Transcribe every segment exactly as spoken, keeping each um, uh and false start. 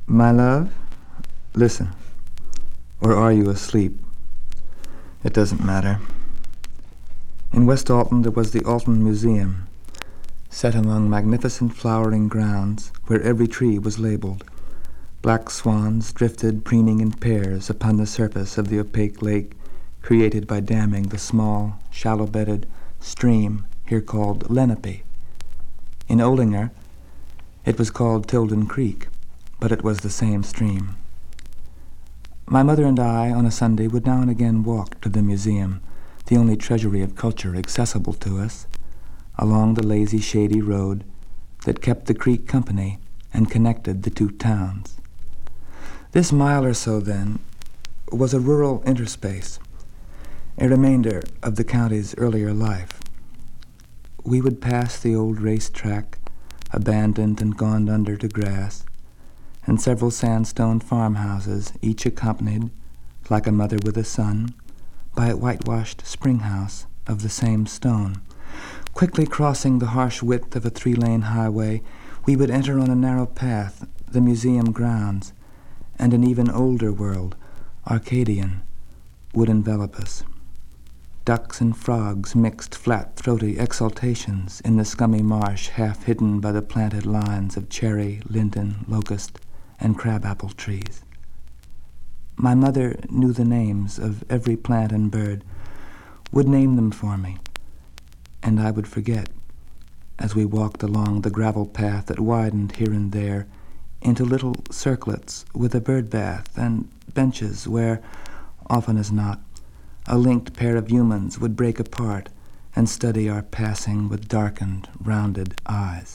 My love, listen. Or are you asleep? It doesn't matter. In West Alton there was the Alton Museum, set among magnificent flowering grounds where every tree was labeled. Black swans drifted preening in pairs upon the surface of the opaque lake created by damming the small, shallow-bedded stream here called Lenape. In Olinger, it was called Tilden Creek, but it was the same stream. My mother and I, on a Sunday, would now and again walk to the museum, the only treasury of culture accessible to us, along the lazy, shady road that kept the creek company and connected the two towns. This mile or so, then, was a rural interspace, a remainder of the county's earlier life. We would pass the old racetrack, abandoned and gone under to grass, and several sandstone farmhouses, each accompanied, like a mother with a son, by a whitewashed spring house of the same stone. Quickly crossing the harsh width of a three-lane highway, we would enter on a narrow path the museum grounds, and an even older world, Arcadian, would envelop us. Ducks and frogs mixed flat-throaty exultations in the scummy marsh half hidden by the planted lines of cherry, linden, locust, and crabapple trees. My mother knew the names of every plant and bird, would name them for me, and I would forget as we walked along the gravel path that widened here and there into little circlets with a bird bath and benches where, often as not, a linked pair of humans would break apart and study our passing with darkened, rounded eyes.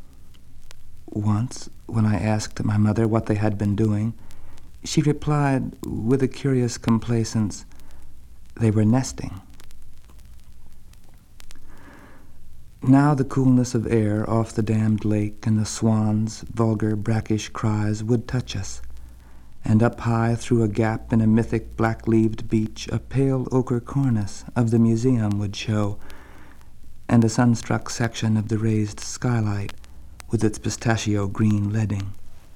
Once, when I asked my mother what they had been doing, she replied with a curious complacence, they were nesting. Now the coolness of air off the dammed lake and the swans' vulgar, brackish cries would touch us, and up high through a gap in a mythic black-leaved beech a pale ochre cornice of the museum would show, and a sun-struck section of the raised skylight with its pistachio-green leading.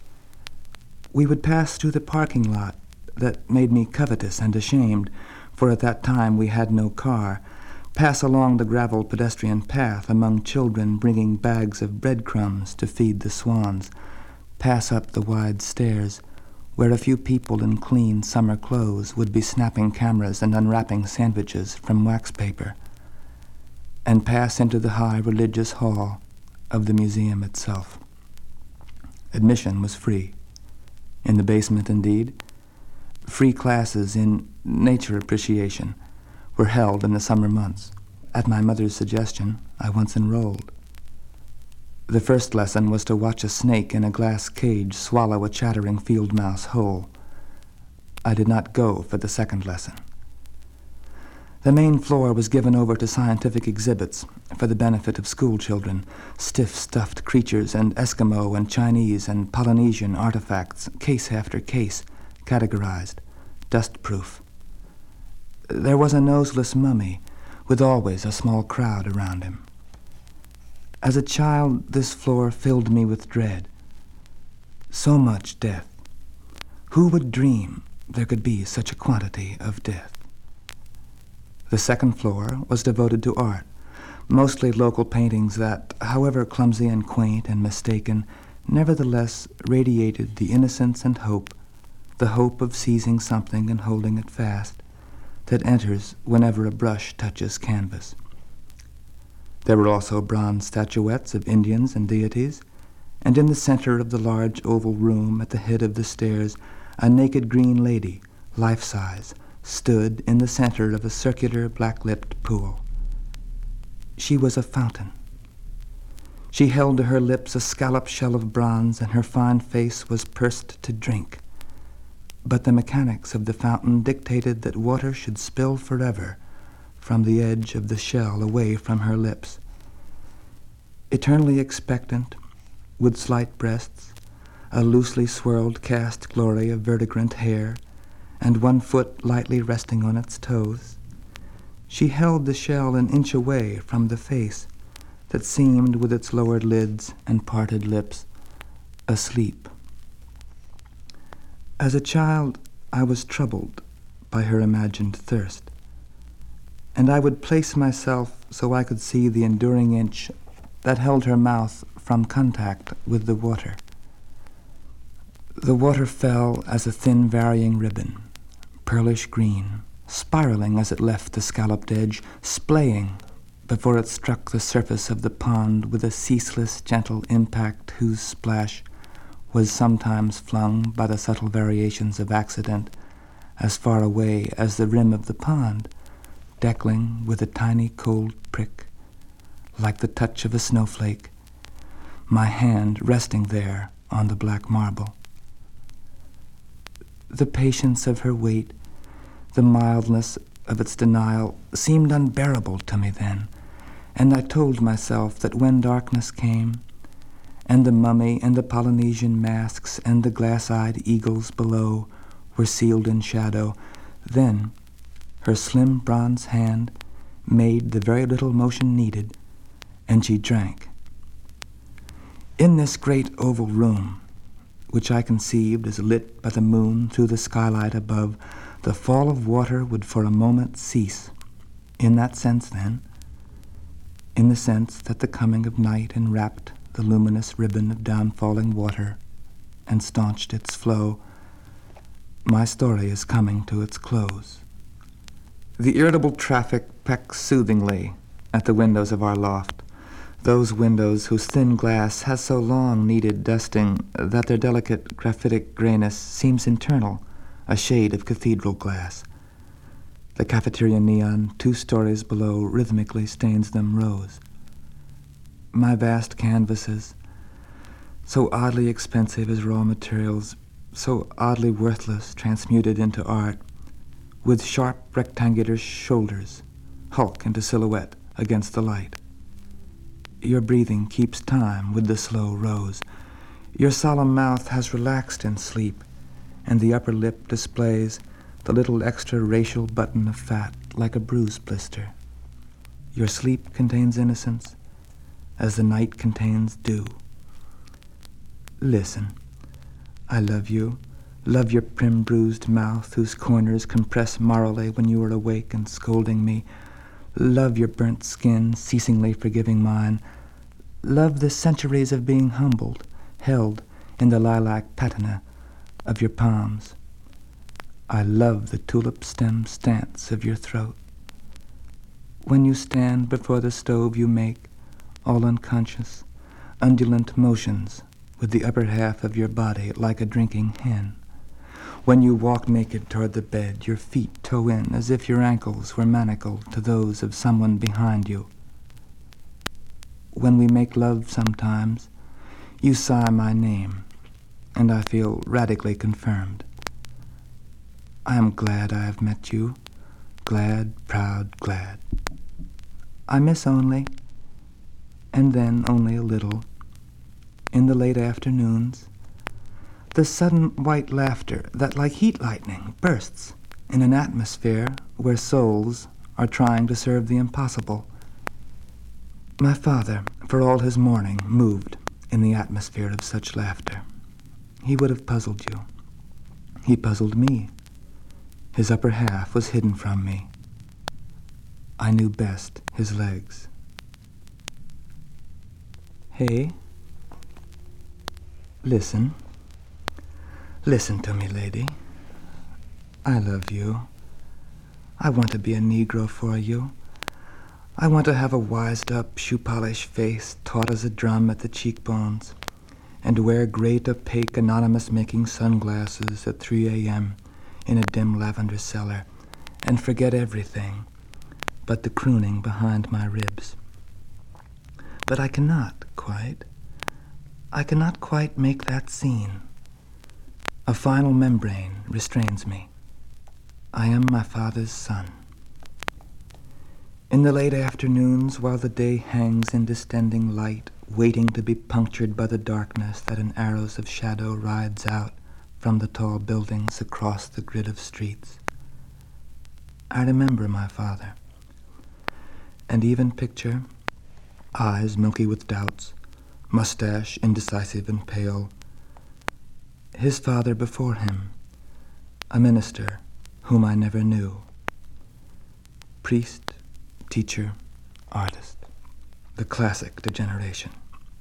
We would pass through the parking lot that made me covetous and ashamed, for at that time we had no car, pass along the gravel pedestrian path among children bringing bags of breadcrumbs to feed the swans, pass up the wide stairs where a few people in clean summer clothes would be snapping cameras and unwrapping sandwiches from wax paper, and pass into the high religious hall of the museum itself. Admission was free. In the basement, indeed, free classes in nature appreciation were held in the summer months. At my mother's suggestion, I once enrolled. The first lesson was to watch a snake in a glass cage swallow a chattering field mouse whole. I did not go for the second lesson. The main floor was given over to scientific exhibits for the benefit of school children, stiff-stuffed creatures and Eskimo and Chinese and Polynesian artifacts, case after case, categorized, dust-proof. There was a noseless mummy, with always a small crowd around him. As a child, this floor filled me with dread. So much death. Who would dream there could be such a quantity of death? The second floor was devoted to art, mostly local paintings that, however clumsy and quaint and mistaken, nevertheless radiated the innocence and hope, the hope of seizing something and holding it fast, that enters whenever a brush touches canvas. There were also bronze statuettes of Indians and deities, and in the center of the large oval room at the head of the stairs, a naked green lady, life-size, stood in the center of a circular black-lipped pool. She was a fountain. She held to her lips a scalloped shell of bronze, and her fine face was pursed to drink. But the mechanics of the fountain dictated that water should spill forever from the edge of the shell away from her lips. Eternally expectant, with slight breasts, a loosely swirled cast glory of vertigrant hair, and one foot lightly resting on its toes, she held the shell an inch away from the face that seemed, with its lowered lids and parted lips, asleep. As a child, I was troubled by her imagined thirst, and I would place myself so I could see the enduring inch that held her mouth from contact with the water. The water fell as a thin varying ribbon, pearlish green, spiraling as it left the scalloped edge, splaying before it struck the surface of the pond with a ceaseless, gentle impact whose splash was sometimes flung by the subtle variations of accident as far away as the rim of the pond, deckling with a tiny cold prick, like the touch of a snowflake, my hand resting there on the black marble. The patience of her weight, the mildness of its denial, seemed unbearable to me then, and I told myself that when darkness came, and the mummy and the Polynesian masks and the glass-eyed eagles below were sealed in shadow, then her slim bronze hand made the very little motion needed, and she drank. In this great oval room, which I conceived as lit by the moon through the skylight above, the fall of water would for a moment cease. In that sense, then, in the sense that the coming of night enwrapped the luminous ribbon of downfalling water and staunched its flow, my story is coming to its close. The irritable traffic pecks soothingly at the windows of our loft, those windows whose thin glass has so long needed dusting that their delicate graphitic grayness seems internal, a shade of cathedral glass. The cafeteria neon two stories below rhythmically stains them rose. My vast canvases, so oddly expensive as raw materials, so oddly worthless transmuted into art, with sharp rectangular shoulders, hulk into silhouette against the light. Your breathing keeps time with the slow rose. Your solemn mouth has relaxed in sleep, and the upper lip displays the little extra racial button of fat like a bruise blister. Your sleep contains innocence, as the night contains dew. Listen, I love you, love your prim bruised mouth whose corners compress morally when you are awake and scolding me. Love your burnt skin, ceasingly forgiving mine. Love the centuries of being humbled, held in the lilac patina of your palms. I love the tulip stem stance of your throat. When you stand before the stove you make, all unconscious, undulant motions with the upper half of your body like a drinking hen. When you walk naked toward the bed, your feet toe in as if your ankles were manacled to those of someone behind you. When we make love sometimes, you sigh my name, and I feel radically confirmed. I am glad I have met you, glad, proud, glad. I miss only, and then only a little, in the late afternoons, the sudden white laughter that like heat lightning bursts in an atmosphere where souls are trying to serve the impossible. My father, for all his mourning, moved in the atmosphere of such laughter. He would have puzzled you. He puzzled me. His upper half was hidden from me. I knew best his legs. Hey, listen. Listen to me, lady. I love you. I want to be a Negro for you. I want to have a wised-up, shoe-polish face taut as a drum at the cheekbones, and wear great, opaque, anonymous-making sunglasses at three a.m. in a dim lavender cellar, and forget everything but the crooning behind my ribs. But I cannot quite. I cannot quite make that scene. A final membrane restrains me. I am my father's son. In the late afternoons, while the day hangs in distending light, waiting to be punctured by the darkness that in arrows of shadow rides out from the tall buildings across the grid of streets, I remember my father, and even picture, eyes milky with doubts, mustache indecisive and pale, his father before him, a minister whom I never knew. Priest, teacher, artist, the classic degeneration.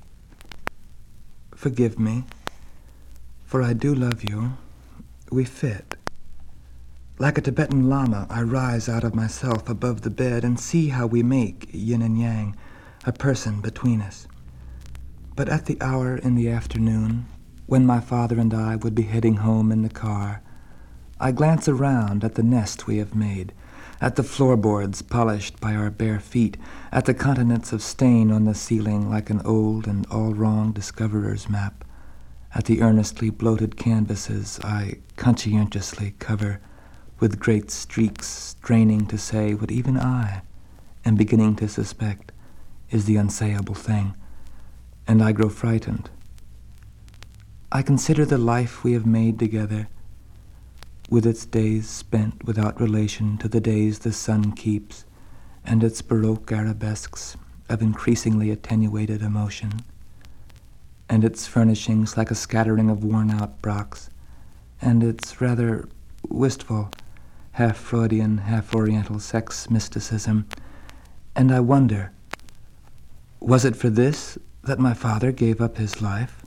Forgive me, for I do love you. We fit. Like a Tibetan lama, I rise out of myself above the bed and see how we make, yin and yang, a person between us. But at the hour in the afternoon, when my father and I would be heading home in the car, I glance around at the nest we have made, at the floorboards polished by our bare feet, at the continents of stain on the ceiling like an old and all-wrong discoverer's map, at the earnestly bloated canvases I conscientiously cover with great streaks straining to say what even I am beginning to suspect is the unsayable thing, and I grow frightened. I consider the life we have made together, with its days spent without relation to the days the sun keeps, and its baroque arabesques of increasingly attenuated emotion, and its furnishings like a scattering of worn-out Brachs, and its rather wistful, half-Freudian, half-Oriental sex mysticism, and I wonder, was it for this that my father gave up his life?